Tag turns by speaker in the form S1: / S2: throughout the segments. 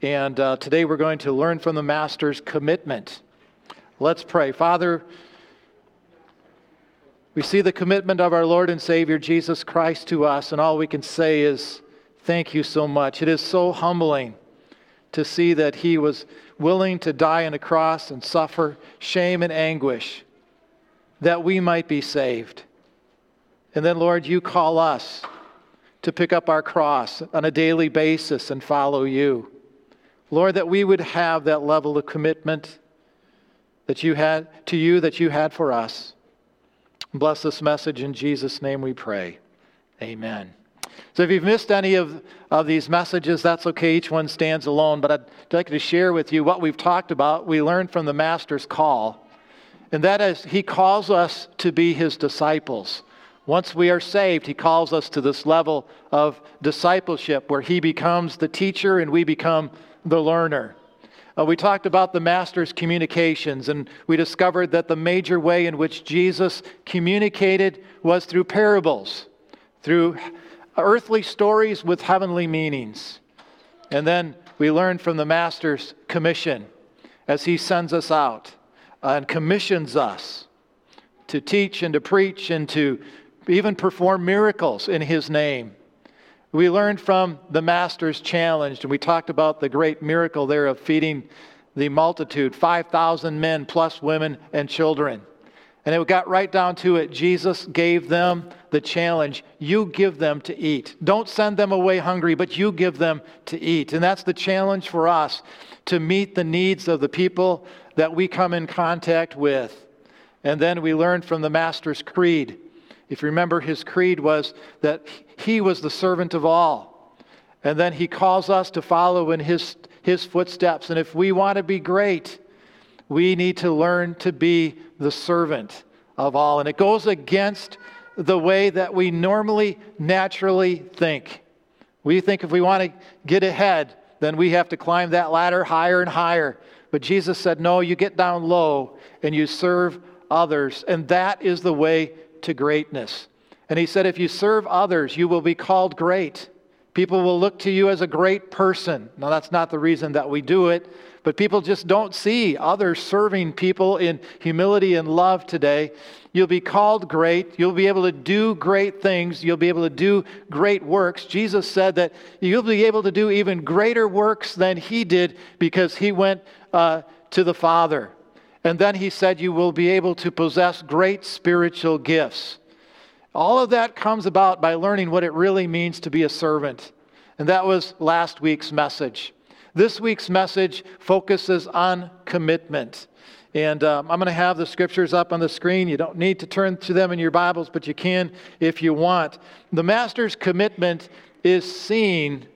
S1: And today we're going to learn from the Master's commitment. Let's pray. Father, we see the commitment of our Lord and Savior Jesus Christ to us, and all we can say is thank you so much. It is so humbling to see that He was willing to die on a cross and suffer shame and anguish that we might be saved. And then, Lord, you call us to pick up our cross on a daily basis and follow you. Lord, that we would have that level of commitment that you had to you, that you had for us. Bless this message in Jesus' name we pray. Amen. So if you've missed any of these messages, that's okay. Each one stands alone. But I'd like to share with you what we've talked about. We learned from the Master's call. And that is, He calls us to be His disciples. Once we are saved, He calls us to this level of discipleship where He becomes the teacher and we become the learner. We talked about the Master's communications, and we discovered that the major way in which Jesus communicated was through parables, through earthly stories with heavenly meanings. And then we learned from the Master's commission as He sends us out and commissions us to teach and to preach and to even perform miracles in His name. We learned from the Master's challenge, and we talked about the great miracle there of feeding the multitude, 5,000 men plus women and children. And it got right down to it. Jesus gave them the challenge. You give them to eat. Don't send them away hungry, but you give them to eat. And that's the challenge for us, to meet the needs of the people that we come in contact with. And then we learned from the Master's creed. If you remember, His creed was that He was the servant of all. And then He calls us to follow in His footsteps. And if we want to be great, we need to learn to be the servant of all. And it goes against the way that we normally, naturally think. We think if we want to get ahead, then we have to climb that ladder higher and higher. But Jesus said, no, you get down low and you serve others. And that is the way to greatness. And He said, if you serve others, you will be called great. People will look to you as a great person. Now, that's not the reason that we do it, but people just don't see others serving people in humility and love today. You'll be called great. You'll be able to do great things. You'll be able to do great works. Jesus said that you'll be able to do even greater works than He did because He went to the Father. And then He said you will be able to possess great spiritual gifts. All of that comes about by learning what it really means to be a servant. And that was last week's message. This week's message focuses on commitment. And I'm going to have the scriptures up on the screen. You don't need to turn to them in your Bibles, but you can if you want. The Master's commitment is seen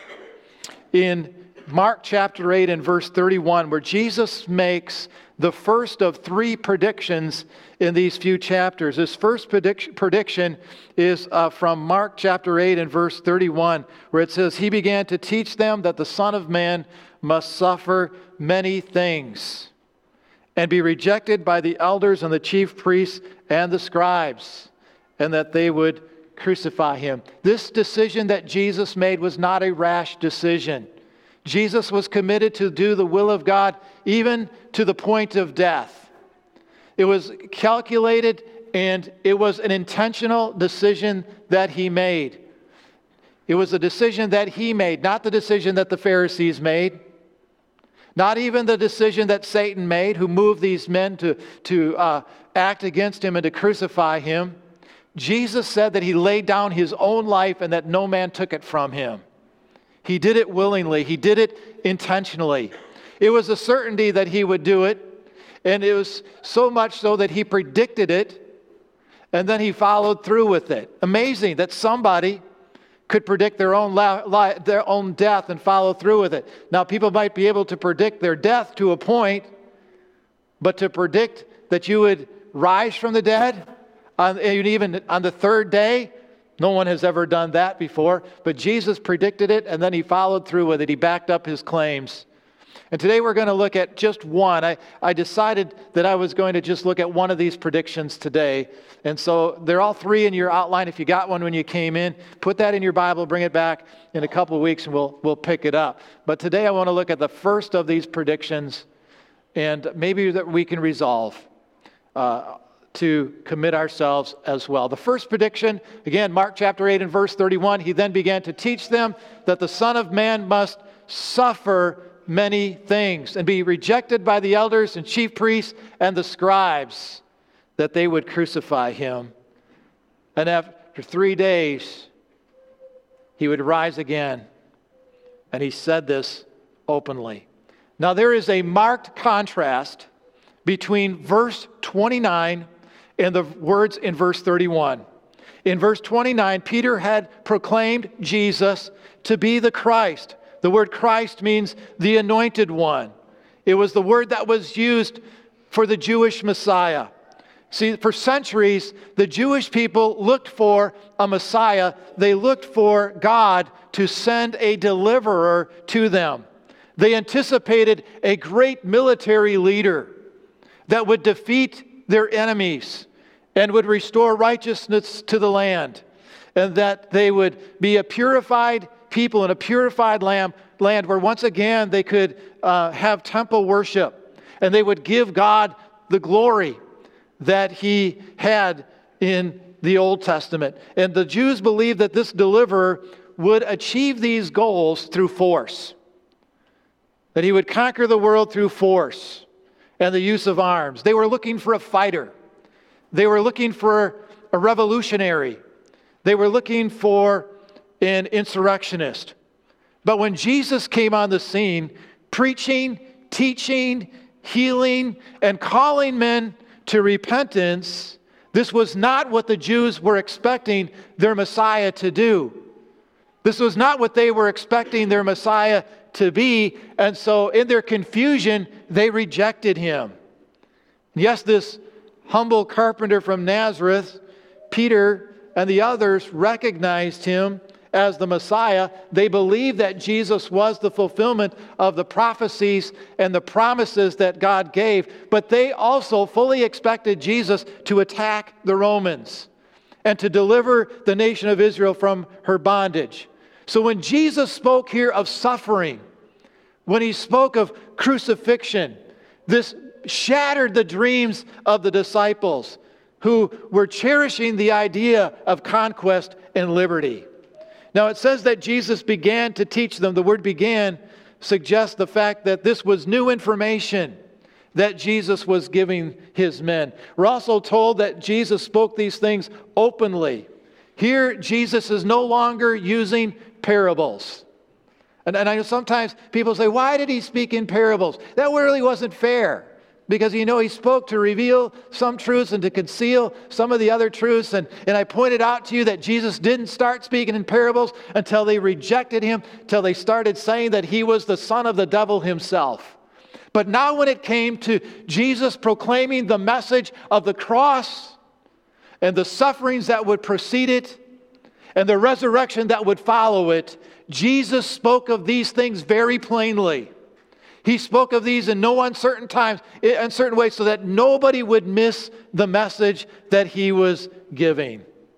S1: in Mark chapter 8 and verse 31, where Jesus makes the first of three predictions in these few chapters. His first prediction is from Mark chapter 8 and verse 31, where it says, He began to teach them that the Son of Man must suffer many things and be rejected by the elders and the chief priests and the scribes, and that they would crucify Him. This decision that Jesus made was not a rash decision. Jesus was committed to do the will of God even to the point of death. It was calculated and it was an intentional decision that He made. It was a decision that He made, not the decision that the Pharisees made, not even the decision that Satan made, who moved these men to act against Him and to crucify Him. Jesus said that He laid down His own life and that no man took it from Him. He did it willingly. He did it intentionally. It was a certainty that He would do it. And it was so much so that He predicted it. And then He followed through with it. Amazing that somebody could predict their own death and follow through with it. Now, people might be able to predict their death to a point. But to predict that you would rise from the dead, even on the third day, no one has ever done that before, but Jesus predicted it and then He followed through with it. He backed up His claims. And today we're going to look at just one. I decided that I was going to just look at one of these predictions today. And so they're all three in your outline. If you got one when you came in, put that in your Bible, bring it back in a couple of weeks, and we'll pick it up. But today I want to look at the first of these predictions, and maybe that we can resolve to commit ourselves as well. The first prediction, again, Mark chapter 8 and verse 31, he then began to teach them that the Son of Man must suffer many things and be rejected by the elders and chief priests and the scribes, that they would crucify him. And after 3 days, he would rise again. And he said this openly. Now there is a marked contrast between verse 29 and the words in verse 31. In verse 29, Peter had proclaimed Jesus to be the Christ. The word Christ means the anointed one. It was the word that was used for the Jewish Messiah. See, for centuries, the Jewish people looked for a Messiah. They looked for God to send a deliverer to them. They anticipated a great military leader that would defeat their enemies and would restore righteousness to the land, and that they would be a purified people in a purified land where once again they could have temple worship, and they would give God the glory that he had in the Old Testament. And the Jews believed that this deliverer would achieve these goals through force, that he would conquer the world through force and the use of arms. They were looking for a fighter. They were looking for a revolutionary. They were looking for an insurrectionist. But when Jesus came on the scene, preaching, teaching, healing, and calling men to repentance, this was not what the Jews were expecting their Messiah to do. This was not what they were expecting their Messiah to be, and so in their confusion, they rejected him. Yes, this humble carpenter from Nazareth, Peter and the others recognized him as the Messiah. They believed that Jesus was the fulfillment of the prophecies and the promises that God gave, but they also fully expected Jesus to attack the Romans and to deliver the nation of Israel from her bondage. So when Jesus spoke here of suffering, when he spoke of crucifixion, this shattered the dreams of the disciples who were cherishing the idea of conquest and liberty. Now it says that Jesus began to teach them. The word began suggests the fact that this was new information that Jesus was giving his men. We're also told that Jesus spoke these things openly. Here, Jesus is no longer using parables. And I know sometimes people say, why did he speak in parables? That really wasn't fair. Because, he spoke to reveal some truths and to conceal some of the other truths. And I pointed out to you that Jesus didn't start speaking in parables until they rejected him, till they started saying that he was the son of the devil himself. But now when it came to Jesus proclaiming the message of the cross and the sufferings that would precede it and the resurrection that would follow it, Jesus spoke of these things very plainly. He spoke of these in no uncertain times, in uncertain ways, so that nobody would miss the message that he was giving.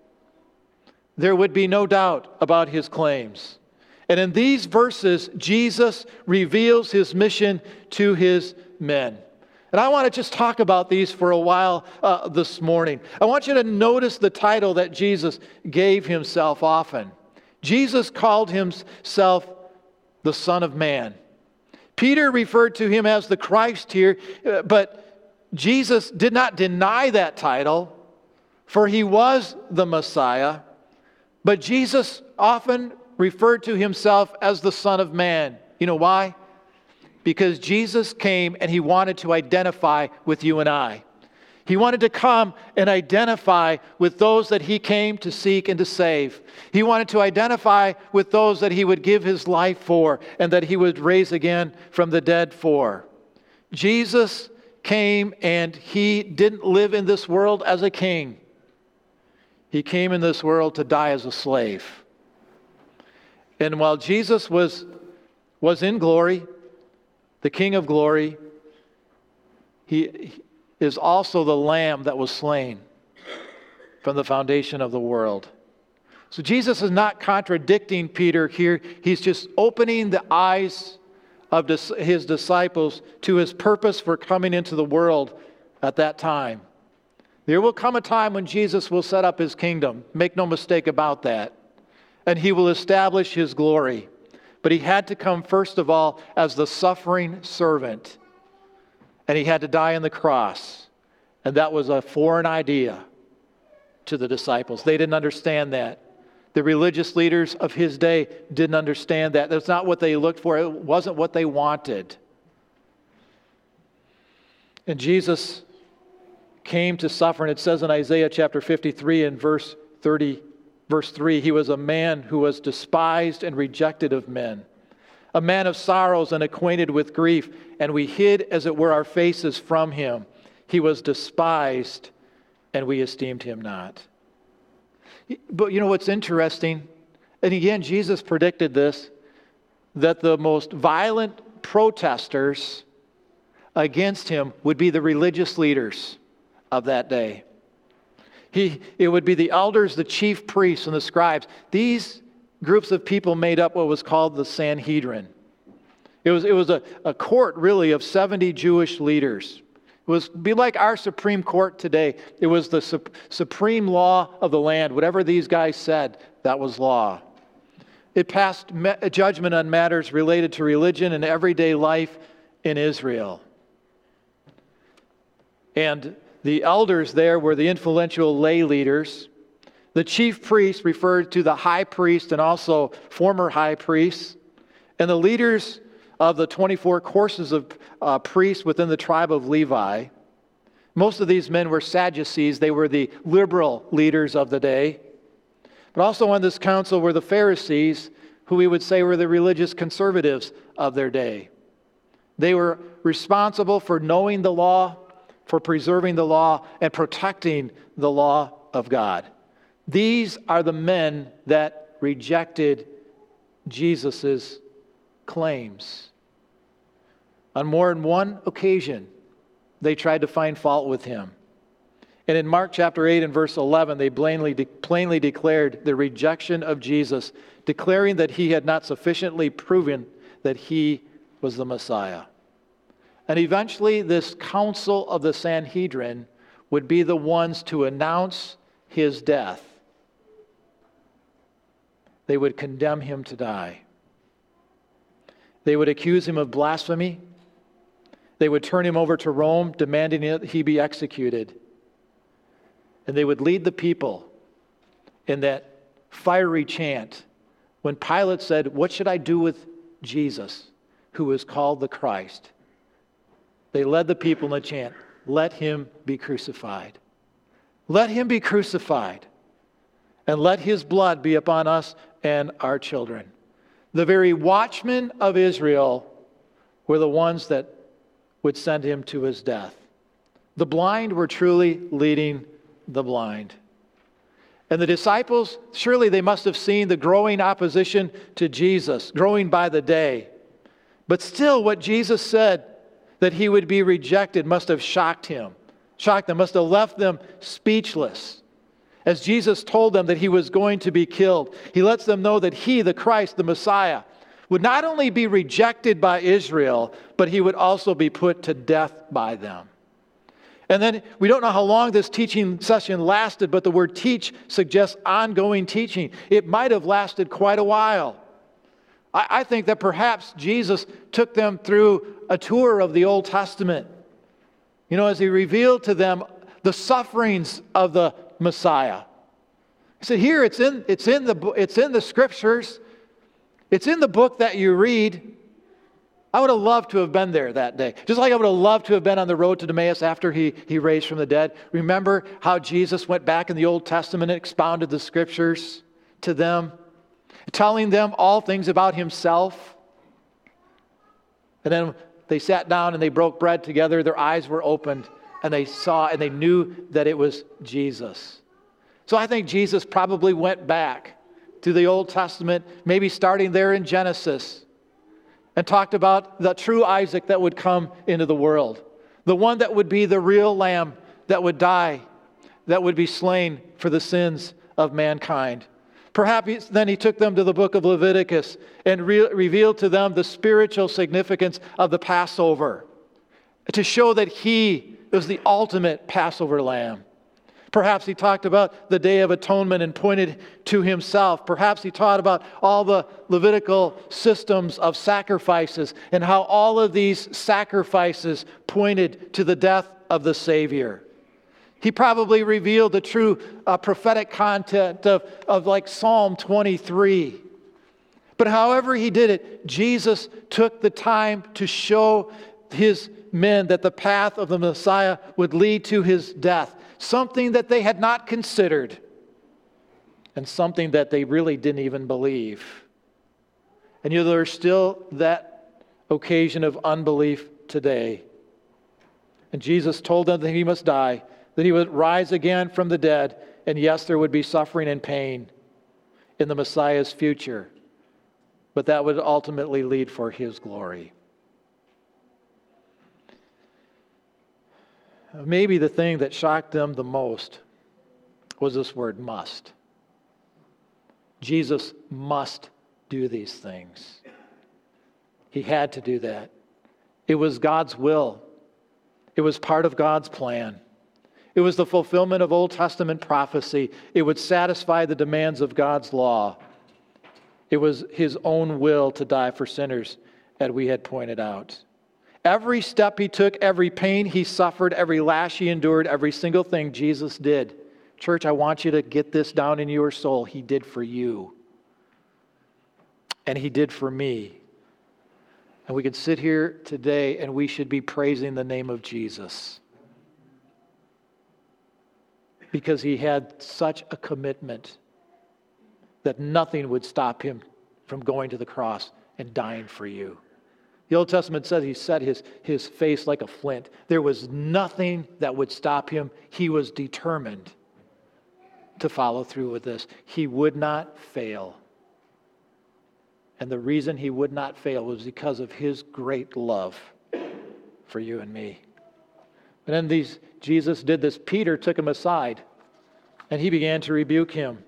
S1: There would be no doubt about his claims. And in these verses, Jesus reveals his mission to his men. And I want to just talk about these for a while this morning. I want you to notice the title that Jesus gave himself often. Jesus called himself the Son of Man. Peter referred to him as the Christ here, but Jesus did not deny that title, for he was the Messiah. But Jesus often referred to himself as the Son of Man. You know why? Because Jesus came and he wanted to identify with you and I. He wanted to come and identify with those that he came to seek and to save. He wanted to identify with those that he would give his life for and that he would raise again from the dead for. Jesus came and he didn't live in this world as a king. He came in this world to die as a slave. And while Jesus was in glory, the King of glory. He is also the Lamb that was slain from the foundation of the world. So Jesus is not contradicting Peter here. He's just opening the eyes of his disciples to his purpose for coming into the world at that time. There will come a time when Jesus will set up his kingdom. Make no mistake about that. And he will establish his glory. But he had to come first of all as the suffering servant. And he had to die on the cross. And that was a foreign idea to the disciples. They didn't understand that. The religious leaders of his day didn't understand that. That's not what they looked for. It wasn't what they wanted. And Jesus came to suffer, and it says in Isaiah chapter 53 and verse 3, he was a man who was despised and rejected of men, a man of sorrows and acquainted with grief, and we hid, as it were, our faces from him. He was despised, and we esteemed him not. But you know what's interesting? And again, Jesus predicted this, that the most violent protesters against him would be the religious leaders of that day. It would be the elders, the chief priests, and the scribes. These groups of people made up what was called the Sanhedrin. It was a court, really, of 70 Jewish leaders. It was be like our Supreme Court today. It was the supreme law of the land. Whatever these guys said, that was law. It passed judgment on matters related to religion and everyday life in Israel. And the elders there were the influential lay leaders. The chief priests referred to the high priest and also former high priests. And the leaders of the 24 courses of priests within the tribe of Levi. Most of these men were Sadducees. They were the liberal leaders of the day. But also on this council were the Pharisees, who we would say were the religious conservatives of their day. They were responsible for knowing the law, for preserving the law, and protecting the law of God. These are the men that rejected Jesus' claims. On more than one occasion, they tried to find fault with him. And in Mark chapter 8 and verse 11, they plainly declared the rejection of Jesus, declaring that he had not sufficiently proven that he was the Messiah. And eventually, this council of the Sanhedrin would be the ones to announce his death. They would condemn him to die. They would accuse him of blasphemy. They would turn him over to Rome, demanding that he be executed. And they would lead the people in that fiery chant when Pilate said, "What should I do with Jesus, who is called the Christ?" They led the people in the chant, "Let him be crucified. Let him be crucified. And let his blood be upon us and our children." The very watchmen of Israel were the ones that would send him to his death. The blind were truly leading the blind. And the disciples, surely they must have seen the growing opposition to Jesus, growing by the day. But still, what Jesus said, that he would be rejected, must have shocked them, must have left them speechless. As Jesus told them that he was going to be killed, he lets them know that he, the Christ, the Messiah, would not only be rejected by Israel, but he would also be put to death by them. And then we don't know how long this teaching session lasted, but the word teach suggests ongoing teaching. It might have lasted quite a while. I think that perhaps Jesus took them through a tour of the Old Testament. You know, as he revealed to them the sufferings of the Messiah. He said, here it's in the scriptures. It's in the book that you read. I would have loved to have been there that day. Just like I would have loved to have been on the road to Emmaus after he raised from the dead. Remember how Jesus went back in the Old Testament and expounded the scriptures to them, telling them all things about himself. And then they sat down and they broke bread together. Their eyes were opened and they saw and they knew that it was Jesus. So I think Jesus probably went back to the Old Testament, maybe starting there in Genesis, and talked about the true Isaac that would come into the world, the one that would be the real lamb that would die, that would be slain for the sins of mankind. Perhaps then he took them to the book of Leviticus and revealed to them the spiritual significance of the Passover, to show that he was the ultimate Passover lamb. Perhaps he talked about the Day of Atonement and pointed to himself. Perhaps he taught about all the Levitical systems of sacrifices and how all of these sacrifices pointed to the death of the Savior. He probably revealed the true prophetic content of like Psalm 23. But however he did it, Jesus took the time to show his men that the path of the Messiah would lead to his death, something that they had not considered and something that they really didn't even believe. And there's still that occasion of unbelief today. And Jesus told them that he must die, that he would rise again from the dead, and yes, there would be suffering and pain in the Messiah's future, but that would ultimately lead for his glory. Maybe the thing that shocked them the most was this word must. Jesus must do these things. He had to do that. It was God's will. It was part of God's plan. It was the fulfillment of Old Testament prophecy. It would satisfy the demands of God's law. It was his own will to die for sinners, as we had pointed out. Every step he took, every pain he suffered, every lash he endured, every single thing Jesus did. Church, I want you to get this down in your soul. He did for you. And he did for me. And we could sit here today and we should be praising the name of Jesus. Because he had such a commitment that nothing would stop him from going to the cross and dying for you. The Old Testament says he set his face like a flint. There was nothing that would stop him. He was determined to follow through with this. He would not fail. And the reason he would not fail was because of his great love for you and me. And then Jesus did this. Peter took him aside and he began to rebuke him.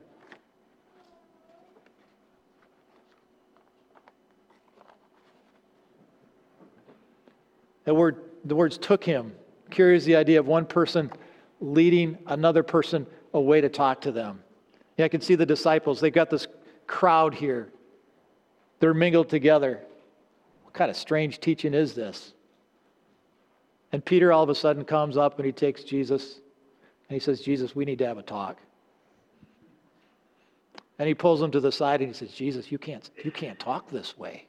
S1: The words took him carries the idea of one person leading another person away to talk to them. Yeah, I can see the disciples. They've got this crowd here. They're mingled together. What kind of strange teaching is this? And Peter all of a sudden comes up and he takes Jesus and he says, Jesus, we need to have a talk. And he pulls him to the side and he says, Jesus, you can't talk this way.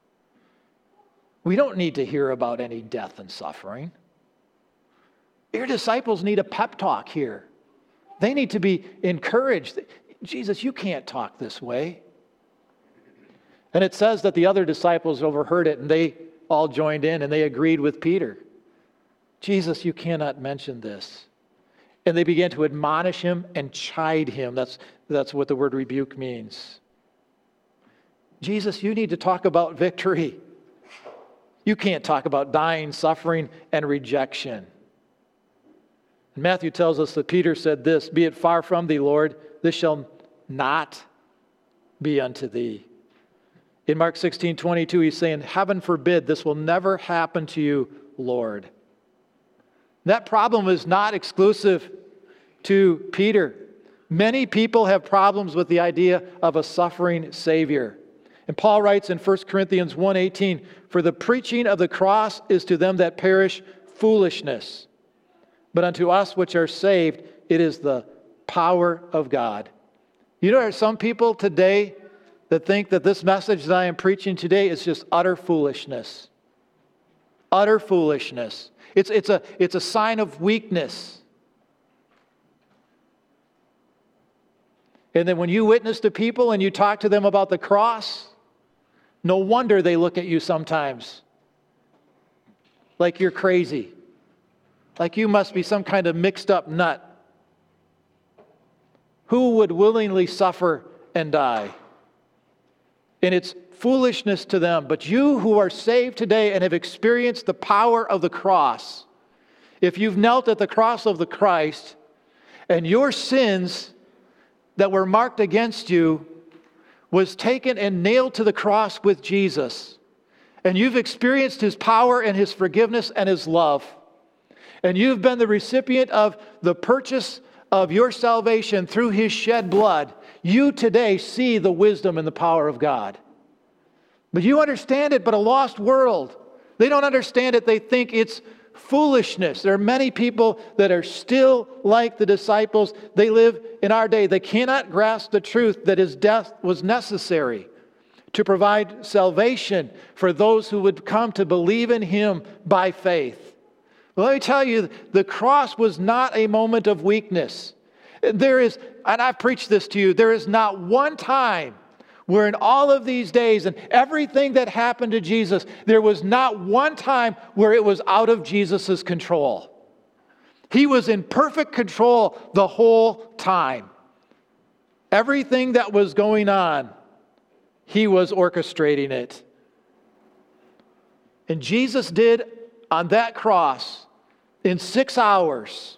S1: We don't need to hear about any death and suffering. Your disciples need a pep talk here. They need to be encouraged. Jesus, you can't talk this way. And it says that the other disciples overheard it and they all joined in and they agreed with Peter. Jesus, you cannot mention this. And they began to admonish him and chide him. That's what the word rebuke means. Jesus, you need to talk about victory. You can't talk about dying, suffering, and rejection. And Matthew tells us that Peter said this, be it far from thee, Lord, this shall not be unto thee. In Mark 16:22, he's saying, heaven forbid, this will never happen to you, Lord. That problem is not exclusive to Peter. Many people have problems with the idea of a suffering Savior. And Paul writes in 1 Corinthians 1:18, for the preaching of the cross is to them that perish foolishness, but unto us which are saved, it is the power of God. You know, there are some people today that think that this message that I am preaching today is just utter foolishness. Utter foolishness. It's a sign of weakness. And then when you witness to people and you talk to them about the cross, no wonder they look at you sometimes like you're crazy, like you must be some kind of mixed up nut. Who would willingly suffer and die? And it's foolishness to them. But you who are saved today and have experienced the power of the cross, if you've knelt at the cross of the Christ and your sins that were marked against you was taken and nailed to the cross with Jesus, and you've experienced His power and His forgiveness and His love, and you've been the recipient of the purchase of your salvation through His shed blood, you today see the wisdom and the power of God. But you understand it, but a lost world, they don't understand it. They think it's foolishness. There are many people that are still like the disciples. They live in our day. They cannot grasp the truth that His death was necessary to provide salvation for those who would come to believe in Him by faith. Well, let me tell you, the cross was not a moment of weakness. There is, and I've preached this to you, there is not one time where in all of these days and everything that happened to Jesus, there was not one time where it was out of Jesus' control. He was in perfect control the whole time. Everything that was going on, He was orchestrating it. And Jesus did on that cross in 6 hours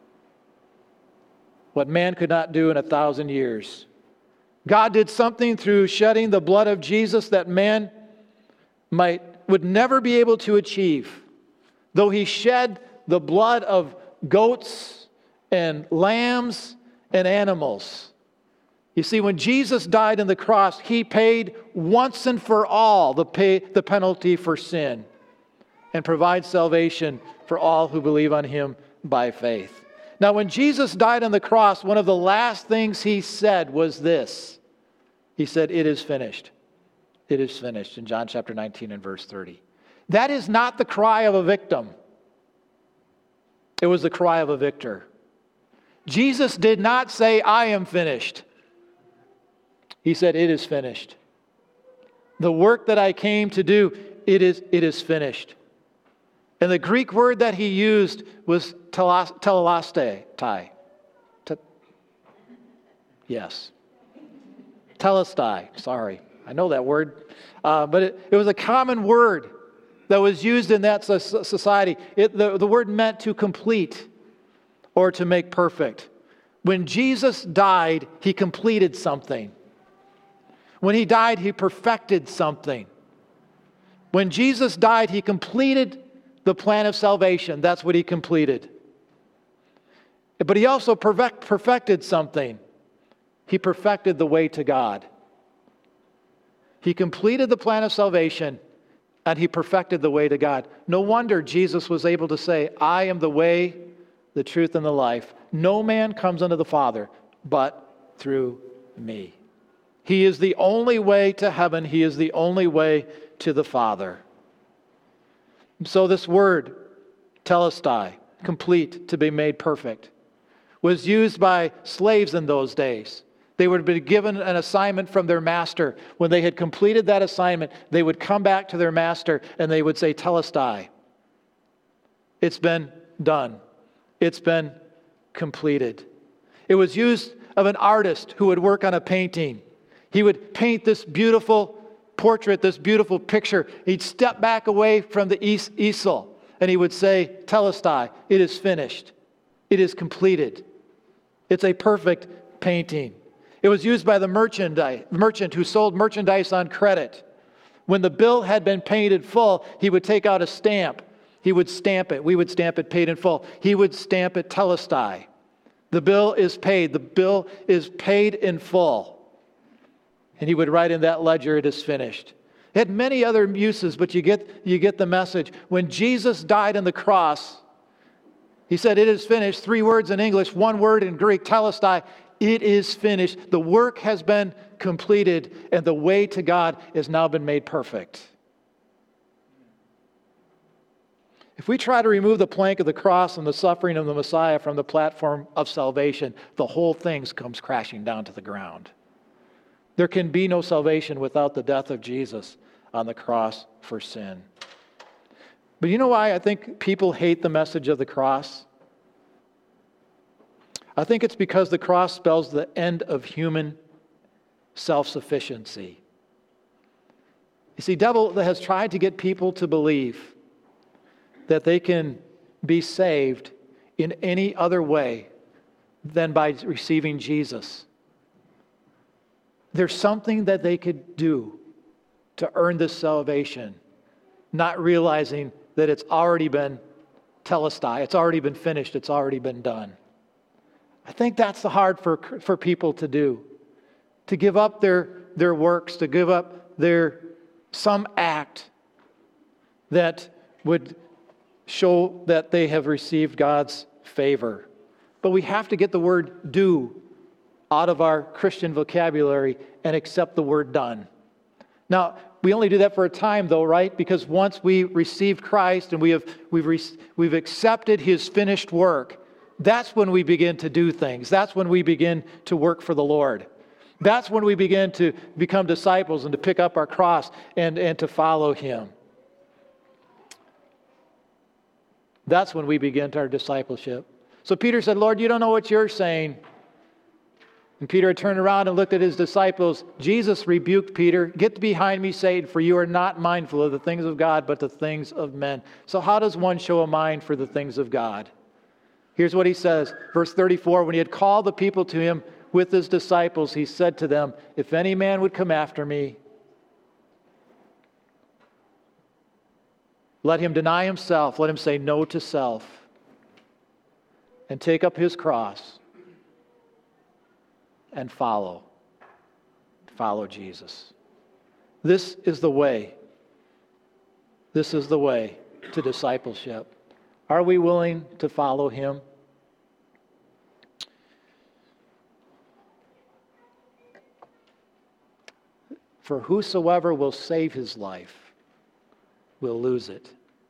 S1: what man could not do in 1,000 years. God did something through shedding the blood of Jesus that man would never be able to achieve. Though He shed the blood of goats and lambs and animals. You see, when Jesus died on the cross, He paid once and for all the penalty for sin and provides salvation for all who believe on Him by faith. Now, when Jesus died on the cross, one of the last things He said was this. He said, "It is finished. It is finished," in John chapter 19 and verse 30. That is not the cry of a victim. It was the cry of a victor. Jesus did not say, "I am finished." He said, "It is finished. The work that I came to do, it is finished." And the Greek word that He used was telestai. Yes. Telestai. Sorry. I know that word. But it was a common word that was used in that society. The word meant to complete or to make perfect. When Jesus died, He completed something. When He died, He perfected something. When Jesus died, He completed the plan of salvation. That's what He completed. But He also perfected something. He perfected the way to God. He completed the plan of salvation and He perfected the way to God. No wonder Jesus was able to say, "I am the way, the truth, and the life. No man comes unto the Father but through me." He is the only way to heaven. He is the only way to the Father. So this word, telestai, complete, to be made perfect, was used by slaves in those days. They would have been given an assignment from their master. When they had completed that assignment, they would come back to their master and they would say, "Telestai, it's been done. It's been completed." It was used of an artist who would work on a painting. He would paint this beautiful portrait, this beautiful picture. He'd step back away from the easel and he would say, "Telestai, it is finished. It is completed. It's a perfect painting." It was used by the merchant who sold merchandise on credit. When the bill had been paid in full, he would take out a stamp. He would stamp it. We would stamp it paid in full. He would stamp it telestai. The bill is paid. The bill is paid in full. And he would write in that ledger, "It is finished." It had many other uses, but you get the message. When Jesus died on the cross, He said, "It is finished." 3 words in English, 1 word in Greek, telestai. It is finished. The work has been completed, and the way to God has now been made perfect. If we try to remove the plank of the cross and the suffering of the Messiah from the platform of salvation, the whole thing comes crashing down to the ground. There can be no salvation without the death of Jesus on the cross for sin. But you know why I think people hate the message of the cross? I think it's because the cross spells the end of human self-sufficiency. You see, devil has tried to get people to believe that they can be saved in any other way than by receiving Jesus. There's something that they could do to earn this salvation, not realizing that it's already been telestai, it's already been finished, it's already been done. I think that's the hard for people to do, to give up their works, to give up some act that would show that they have received God's favor. But we have to get the word do out of our Christian vocabulary and accept the word done. Now, we only do that for a time though, right? Because once we received Christ and we've accepted His finished work, that's when we begin to do things. That's when we begin to work for the Lord. That's when we begin to become disciples and to pick up our cross and to follow Him. That's when we begin our discipleship. So Peter said, Lord, you don't know what you're saying. And Peter turned around and looked at his disciples. Jesus rebuked Peter, get behind me, Satan, for you are not mindful of the things of God, but the things of men. So how does one show a mind for the things of God? Here's what he says, verse 34, when he had called the people to him with his disciples, he said to them, if any man would come after me, let him deny himself, let him say no to self, and take up his cross and follow Jesus. This is the way. This is the way to discipleship. Are we willing to follow Him? For whosoever will save his life will lose it.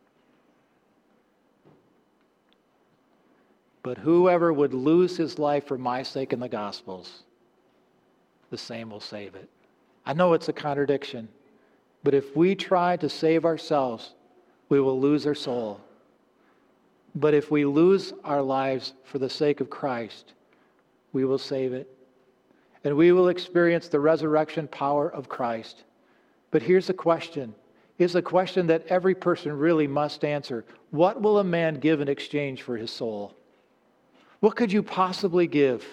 S1: But whoever would lose his life for my sake in the Gospels, the same will save it. I know it's a contradiction, but if we try to save ourselves, we will lose our soul. But if we lose our lives for the sake of Christ, we will save it. And we will experience the resurrection power of Christ. But here's the question. It's a question that every person really must answer. What will a man give in exchange for his soul? What could you possibly give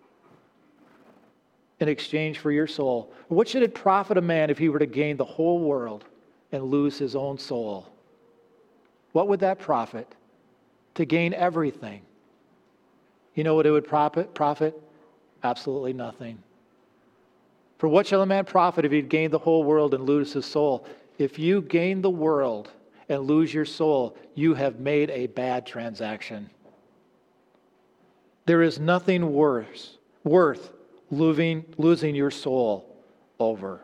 S1: in exchange for your soul? What should it profit a man if he were to gain the whole world and lose his own soul? What would that profit? To gain everything. You know what it would profit? Absolutely nothing. For what shall a man profit if he'd gain the whole world and lose his soul? If you gain the world and lose your soul, you have made a bad transaction. There is nothing worth losing your soul over.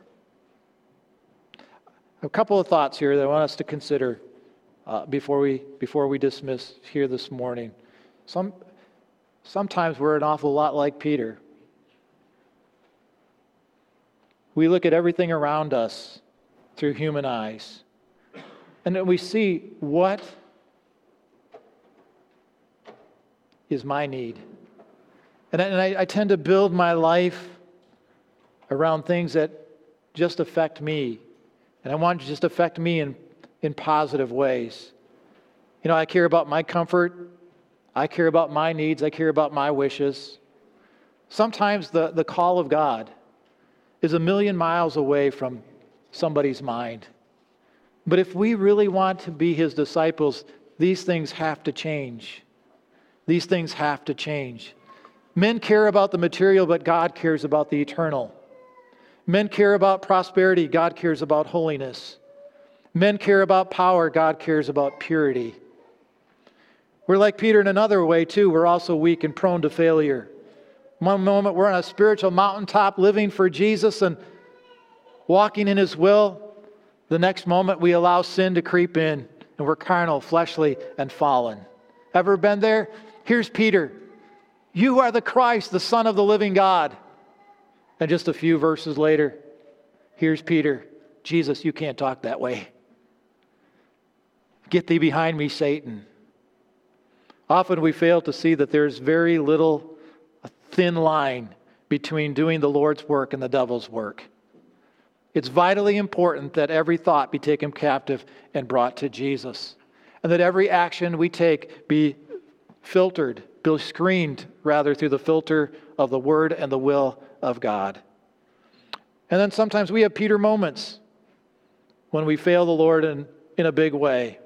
S1: A couple of thoughts here that I want us to consider before we dismiss here this morning. Sometimes we're an awful lot like Peter. We look at everything around us through human eyes, and then we see what is my need. And I tend to build my life around things that just affect me. And I want it to just affect me in positive ways. You know, I care about my comfort. I care about my needs. I care about my wishes. Sometimes the call of God is 1,000,000 miles away from somebody's mind. But if we really want to be His disciples, these things have to change. These things have to change. Men care about the material, but God cares about the eternal. Men care about prosperity, God cares about holiness. Men care about power, God cares about purity. We're like Peter in another way too. We're also weak and prone to failure. One moment we're on a spiritual mountaintop living for Jesus and walking in His will. The next moment we allow sin to creep in and we're carnal, fleshly, and fallen. Ever been there? Here's Peter. You are the Christ, the Son of the living God. And just a few verses later, here's Peter. Jesus, you can't talk that way. Get thee behind me, Satan. Often we fail to see that there's very little, a thin line between doing the Lord's work and the devil's work. It's vitally important that every thought be taken captive and brought to Jesus, and that every action we take be filtered, be screened rather through the filter of the Word and the will of God. And then sometimes we have Peter moments when we fail the Lord in a big way.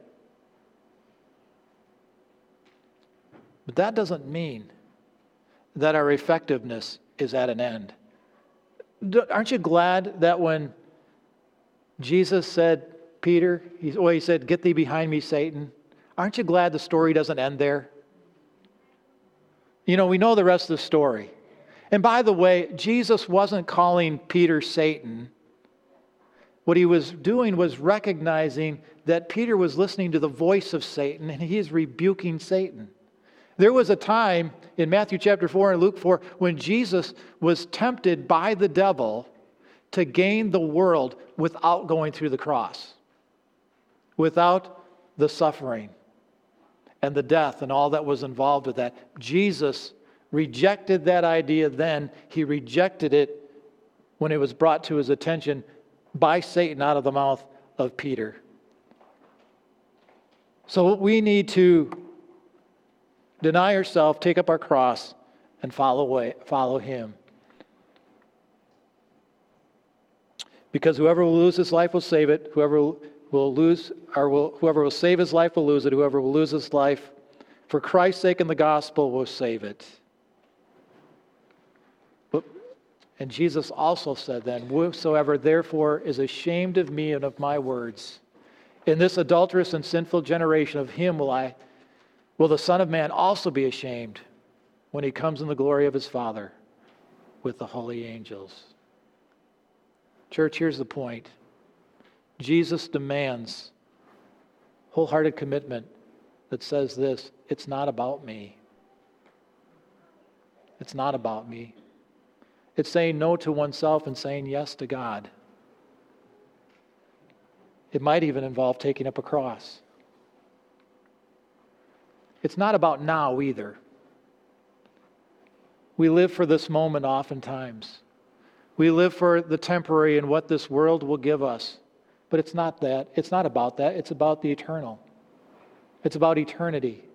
S1: But that doesn't mean that our effectiveness is at an end. Aren't you glad that when Jesus said, Peter, he said, "Get thee behind me, Satan." Aren't you glad the story doesn't end there? You know, we know the rest of the story. And by the way, Jesus wasn't calling Peter Satan. What he was doing was recognizing that Peter was listening to the voice of Satan, and he is rebuking Satan. There was a time in Matthew chapter 4 and Luke 4 when Jesus was tempted by the devil to gain the world without going through the cross, without the suffering and the death and all that was involved with that. Jesus rejected that idea then. He rejected it when it was brought to his attention by Satan out of the mouth of Peter. So we need to deny ourselves, take up our cross, and follow him. Because whoever will lose his life will save it. Whoever will save his life will lose it. Whoever will lose his life for Christ's sake and the gospel will save it. And Jesus also said then, "Whosoever therefore is ashamed of me and of my words, in this adulterous and sinful generation, of him will the Son of Man also be ashamed when he comes in the glory of his Father with the holy angels." Church, here's the point. Jesus demands wholehearted commitment that says this: it's not about me. It's not about me. It's saying no to oneself and saying yes to God. It might even involve taking up a cross. It's not about now either. We live for this moment oftentimes. We live for the temporary and what this world will give us. But it's not that. It's not about that. It's about the eternal. It's about eternity.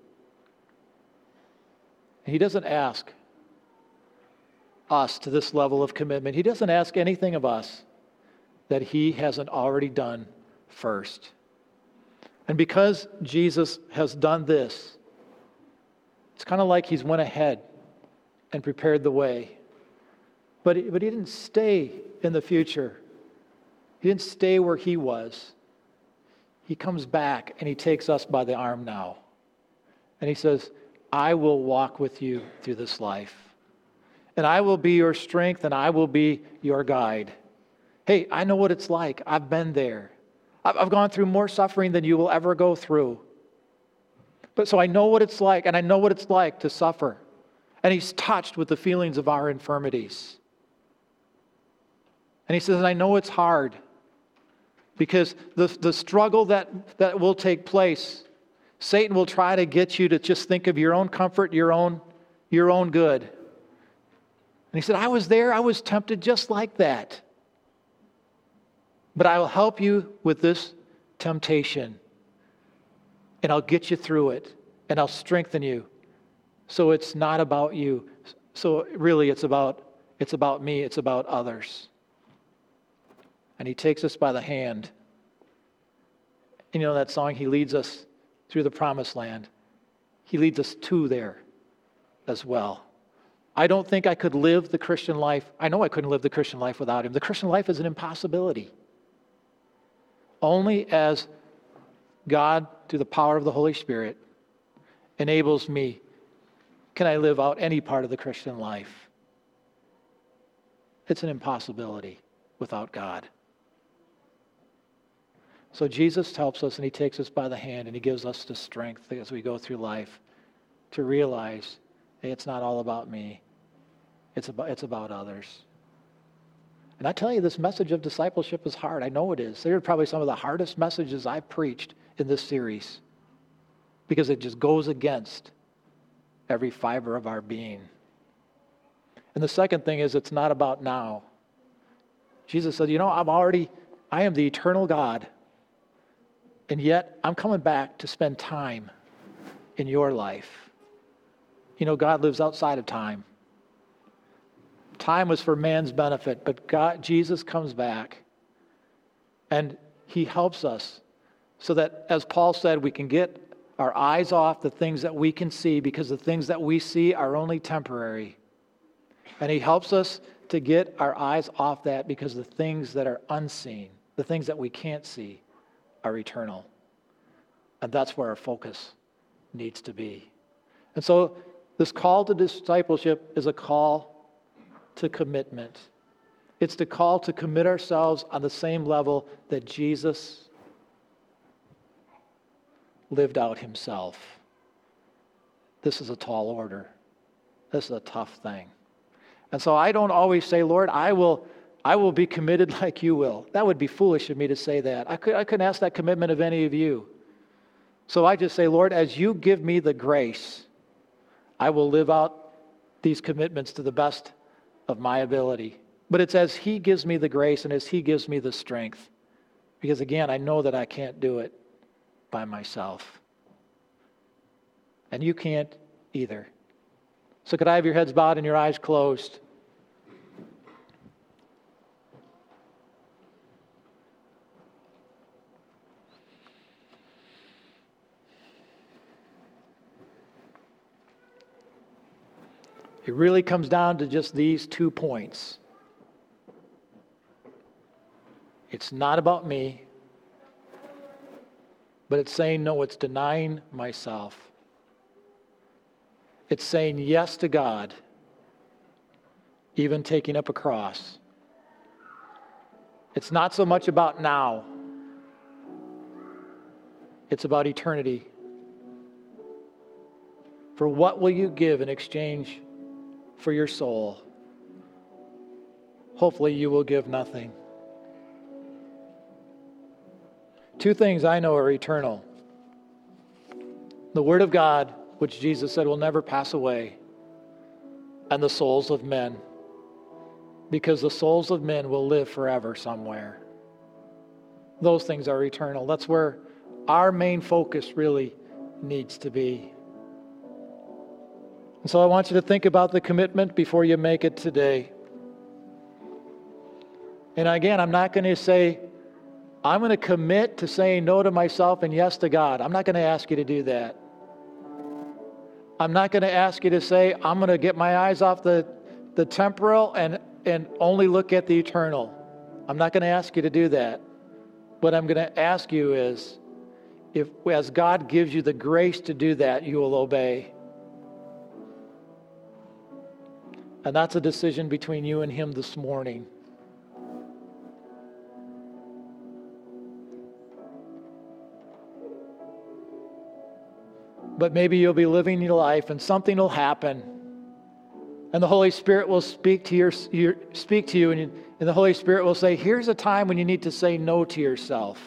S1: And he doesn't ask us to this level of commitment. He doesn't ask anything of us that he hasn't already done first. And because Jesus has done this, it's kind of like he's went ahead and prepared the way. But he didn't stay in the future. He didn't stay where he was. He comes back and he takes us by the arm now. And he says, "I will walk with you through this life. And I will be your strength and I will be your guide." Hey, I know what it's like. I've been there. I've gone through more suffering than you will ever go through. But so I know what it's like, and I know what it's like to suffer. And he's touched with the feelings of our infirmities. And he says, I know it's hard, because the struggle that will take place, Satan will try to get you to just think of your own comfort, your own good. And he said, I was there, I was tempted just like that. But I will help you with this temptation. And I'll get you through it. And I'll strengthen you. So it's not about you. So really it's about me, it's about others. And he takes us by the hand. And you know that song, he leads us through the promised land. He leads us to there as well. I don't think I could live the Christian life. I know I couldn't live the Christian life without him. The Christian life is an impossibility. Only as God, through the power of the Holy Spirit, enables me, can I live out any part of the Christian life. It's an impossibility without God. So Jesus helps us, and he takes us by the hand, and he gives us the strength as we go through life to realize, hey, it's not all about me. It's about others. And I tell you, this message of discipleship is hard. I know it is. They're probably some of the hardest messages I've preached in this series, because it just goes against every fiber of our being. And the second thing is, it's not about now. Jesus said, I am the eternal God, and yet I'm coming back to spend time in your life. God lives outside of time. Time was for man's benefit, but Jesus comes back, and he helps us so that, as Paul said, we can get our eyes off the things that we can see, because the things that we see are only temporary. And he helps us to get our eyes off that, because the things that are unseen, the things that we can't see, are eternal. And that's where our focus needs to be. And so this call to discipleship is a call to commitment. It's the call to commit ourselves on the same level that Jesus lived out himself. This is a tall order. This is a tough thing. And so I don't always say, Lord, I will be committed like you will. That would be foolish of me to say that. I couldn't ask that commitment of any of you. So I just say, Lord, as you give me the grace, I will live out these commitments to the best of my ability. But it's as he gives me the grace and as he gives me the strength. Because again, I know that I can't do it by myself. And you can't either. So could I have your heads bowed and your eyes closed? It really comes down to just these 2 points. It's not about me, but it's saying no, it's denying myself. It's saying yes to God, even taking up a cross. It's not so much about now. It's about eternity. For what will you give in exchange for your soul? Hopefully you will give nothing. 2 things I know are eternal. The Word of God, which Jesus said will never pass away, and the souls of men, because the souls of men will live forever somewhere. Those things are eternal. That's where our main focus really needs to be. And so I want you to think about the commitment before you make it today. And again, I'm not going to say, I'm going to commit to saying no to myself and yes to God. I'm not going to ask you to do that. I'm not going to ask you to say, I'm going to get my eyes off the temporal and only look at the eternal. I'm not going to ask you to do that. What I'm going to ask you is, if as God gives you the grace to do that, you will obey. And that's a decision between you and him this morning. But maybe you'll be living your life and something will happen. And the Holy Spirit will speak to you and the Holy Spirit will say, here's a time when you need to say no to yourself.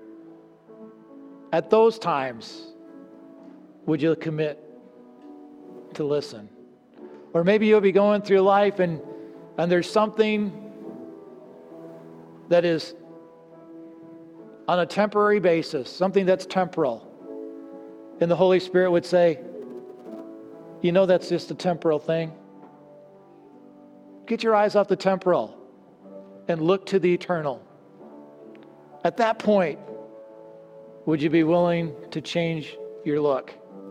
S1: At those times, would you commit to listen? Or maybe you'll be going through life and there's something that is on a temporary basis, something that's temporal. And the Holy Spirit would say, that's just a temporal thing. Get your eyes off the temporal and look to the eternal. At that point, would you be willing to change your look?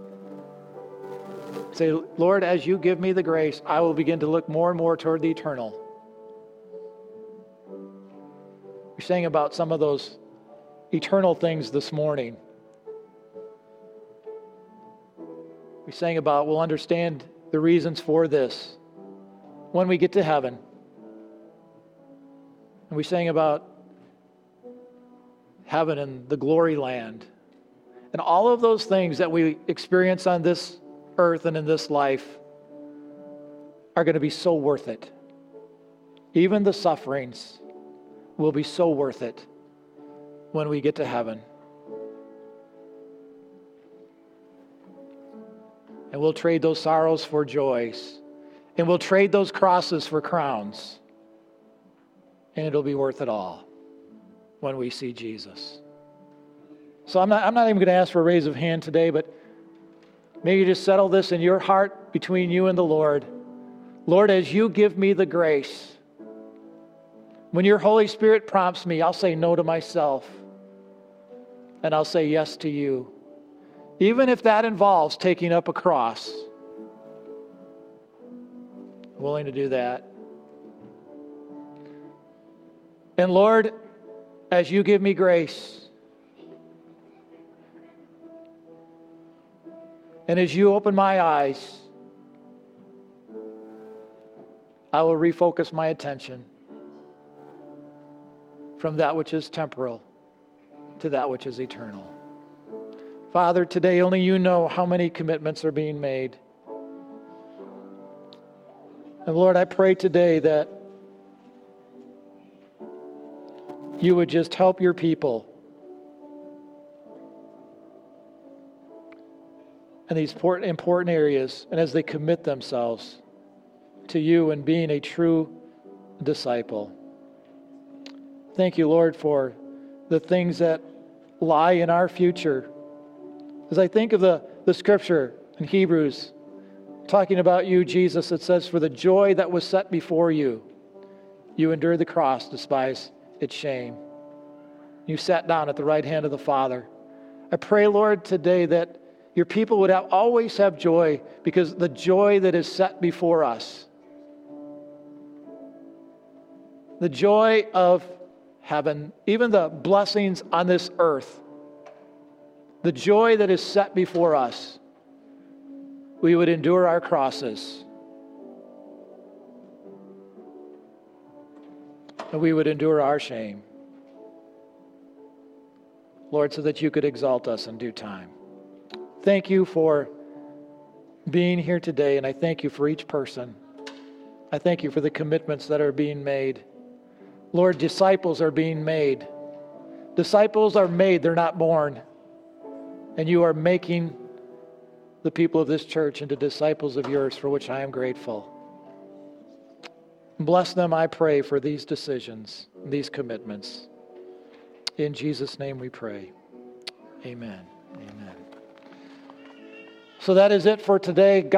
S1: Say, Lord, as you give me the grace, I will begin to look more and more toward the eternal. We're saying about some of those eternal things this morning. We sang about we'll understand the reasons for this when we get to heaven. And we sang about heaven and the glory land. And all of those things that we experience on this earth and in this life are going to be so worth it. Even the sufferings will be so worth it when we get to heaven. And we'll trade those sorrows for joys. And we'll trade those crosses for crowns. and it'll be worth it all when we see Jesus. So I'm not even going to ask for a raise of hand today, but may you just settle this in your heart between you and the Lord. Lord, as you give me the grace, when your Holy Spirit prompts me, I'll say no to myself, and I'll say yes to you. Even if that involves taking up a cross. I'm willing to do that. And Lord, as you give me grace, and as you open my eyes, I will refocus my attention from that which is temporal to that which is eternal. Father, today only you know how many commitments are being made. And Lord, I pray today that you would just help your people in these important areas, and as they commit themselves to you and being a true disciple. Thank you, Lord, for the things that lie in our future. As I think of the scripture in Hebrews, talking about you, Jesus, it says, for the joy that was set before you, you endured the cross, despised its shame. You sat down at the right hand of the Father. I pray, Lord, today that your people would always have joy, because the joy that is set before us, the joy of heaven, even the blessings on this earth, the joy that is set before us, we would endure our crosses, and we would endure our shame, Lord, so that you could exalt us in due time. Thank you for being here today, and I thank you for each person. I thank you for the commitments that are being made. Lord, disciples are being made. Disciples are made, they're not born. And you are making the people of this church into disciples of yours, for which I am grateful. Bless them, I pray, for these decisions, these commitments. In Jesus' name we pray. Amen. Amen. So that is it for today.